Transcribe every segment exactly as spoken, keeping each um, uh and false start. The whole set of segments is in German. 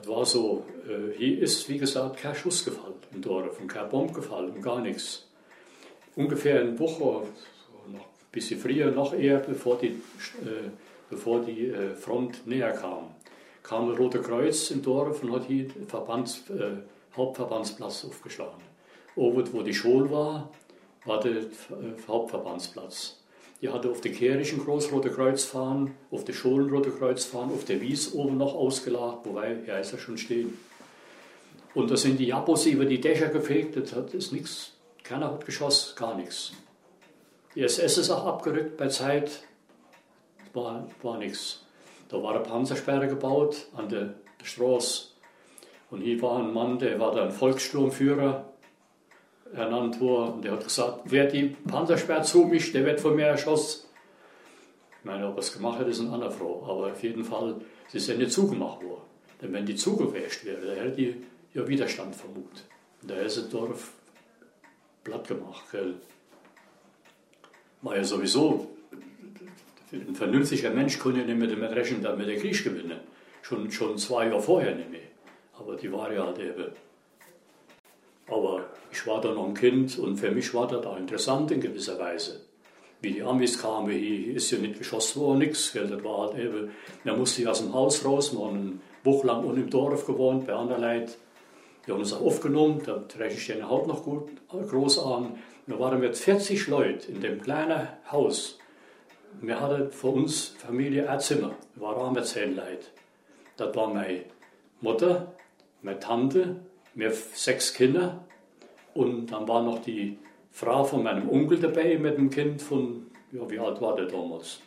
das war so, äh, hier ist, wie gesagt, kein Schuss gefallen im Dorf und keine Bombe gefallen und gar nichts. Ungefähr eine Woche, so noch ein bisschen früher, noch eher, bevor die, äh, bevor die äh, Front näher kam, kam das Rote Kreuz im Dorf und hat hier den Verbands, äh, Hauptverbandsplatz aufgeschlagen. Oben, wo die Schule war, war der äh, Hauptverbandsplatz. Die hatte auf der Kirchen groß Rote Kreuz fahren, auf der Schulen Rote Kreuz fahren, auf der Wies oben noch ausgelagt, wobei, ja, ist ja schon stehen. Und da sind die Japos über die Dächer gefegt, das hat, ist nichts, keiner hat geschossen, gar nichts. Die S S ist auch abgerückt bei Zeit, war, war nichts. Da war eine Panzersperre gebaut an der, der Straße. Und hier war ein Mann, der war dann Volkssturmführer ernannt worden. Der hat gesagt, wer die Panzersperre zumischt, der wird von mir erschossen. Ich meine, ob er es gemacht hat, ist eine andere Frage. Aber auf jeden Fall, sie ist ja nicht zugemacht worden. Denn wenn die zugewäscht wäre, dann hätte die ja Widerstand vermutet. Und da ist das Dorf platt gemacht. Gell. War ja sowieso, ein vernünftiger Mensch konnte ja nicht mehr damit rechnen, dass wir den Krieg gewinnen. Schon, schon zwei Jahre vorher nicht mehr. Aber die war ja halt eben. Aber ich war da noch ein Kind und für mich war das auch interessant in gewisser Weise. Wie die Amis kamen, hier ist ja nicht geschossen worden, nichts. Das war halt eben, man musste aus dem Haus raus, wir haben eine Woche lang unten im Dorf gewohnt, bei anderen Leuten. Die haben uns auch aufgenommen, da treffe ich den Haut noch gut groß an. Da waren wir vierzig Leute in dem kleinen Haus. Wir hatten für uns Familie ein Zimmer, wir waren auch mit zehn Leuten. Das war meine Mutter, meine Tante, wir sechs Kinder und dann war noch die Frau von meinem Onkel dabei mit dem Kind von, ja, wie alt war der damals?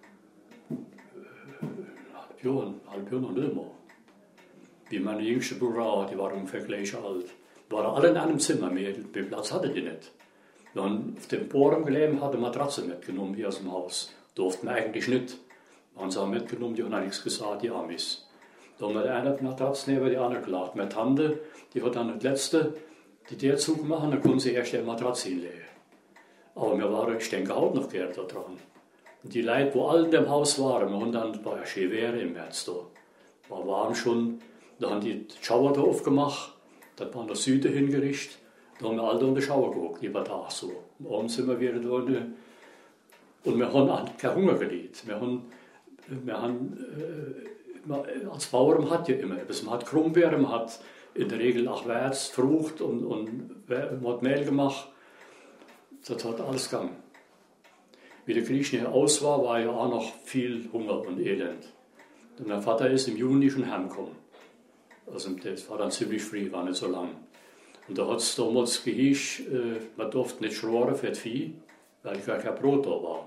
Halb Jahr, halb Jahr noch nicht mehr. Wie meine jüngste Bruder, die waren ungefähr gleich alt. Wir waren alle in einem Zimmer, mehr Platz hatte die nicht. Wir haben auf dem Bohren gelebt, hatte Matratze mitgenommen hier aus dem Haus. Durften wir eigentlich nicht. Wir haben sie auch mitgenommen, die haben auch nichts gesagt, die Amis. Da haben wir die eine Matratze neben die andere gelegt. Meine Tante, die hat dann das letzte, die der Zug machen, dann konnte sie erst die Matratze hinlegen. Aber wir waren, ich denke, auch noch gerne da dran. Und die Leute, wo alle in dem Haus waren, wir haben dann, war ja schön Wetter im März da, war warm schon, da haben die die Schauer da aufgemacht, das war nach Süden hingerichtet, da haben wir alle in den Schauer geguckt, über Tag so. Und abends sind wir wieder da und wir haben auch keinen Hunger gelitten. Wir haben, wir haben äh, als Bauer man hat ja immer etwas. Man hat Krummbeeren, man hat in der Regel auch Wärts, Frucht und, und man hat Mehl gemacht. Das hat alles gegangen. Wie der Krieg schnell aus war, war ja auch noch viel Hunger und Elend. Und mein Vater ist im Juni schon heimgekommen. Also das war dann ziemlich früh, war nicht so lang. Und da hat es damals gehieß, äh, man durfte nicht schroren für das Vieh, weil gar kein Brot da war.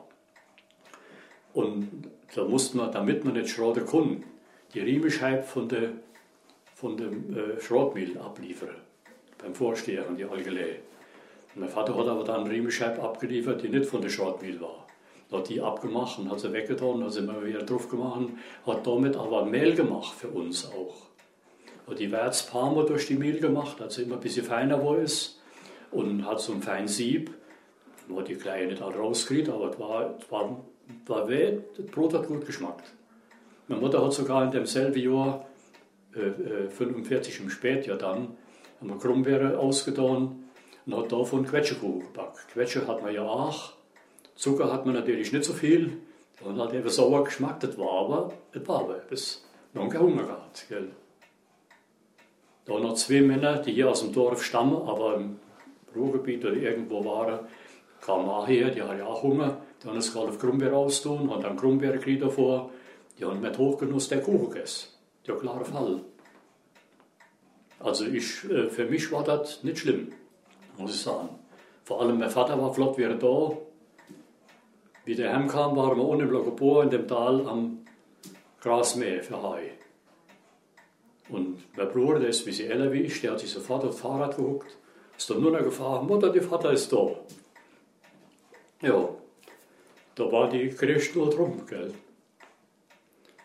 Und da musste man, damit man nicht schroten konnte, die Riemenscheibe von der von dem äh, Schrotmehl abliefern, beim Vorsteher und die Algelee. Und mein Vater hat aber dann eine Riemenscheibe abgeliefert, die nicht von der Schrotmehl war. Da hat die abgemacht und hat sie weggetan, hat sie immer wieder drauf gemacht, hat damit aber Mehl gemacht für uns auch. Hat die Wärts paar Mal durch die Mehl gemacht, hat sie immer ein bisschen feiner geworden ist und hat so ein feines Sieb. Man hat die Kleine nicht alle rausgekriegt, aber es war, es war, war weh, das Brot hat gut geschmeckt. Meine Mutter hat sogar in demselben Jahr, äh, fünfundvierzig im Spätjahr dann, haben wir Krummbeere ausgetan und hat davon Quetschekuchen gebacken. Quetsche hat man ja auch, Zucker hat man natürlich nicht so viel und hat eben sauer geschmeckt, das war aber, das war aber etwas. Wir haben keinen Hunger gehabt. Gell. Da noch zwei Männer, die hier aus dem Dorf stammen, aber im Ruhrgebiet oder irgendwo waren, kamen auch her, die hatten ja auch Hunger. Die haben es gerade auf Krummbeere austun, haben dann Krummbeere gekriegt davor. Die haben mit Hochgenuss der Kuchen gegessen. Der klare Fall. Also ich, für mich war das nicht schlimm, muss ich sagen. Vor allem mein Vater war flott wieder da. Wie der heimkam, waren wir unten im Lokobohr in dem Tal am Grasmäher für Hai. Und mein Bruder, der ist ein bisschen älter wie ich, der hat sich sofort aufs Fahrrad gehuckt, ist dann nur noch gefahren, Mutter, der Vater ist da. Ja, da war die Gerichtsnot rum, gell.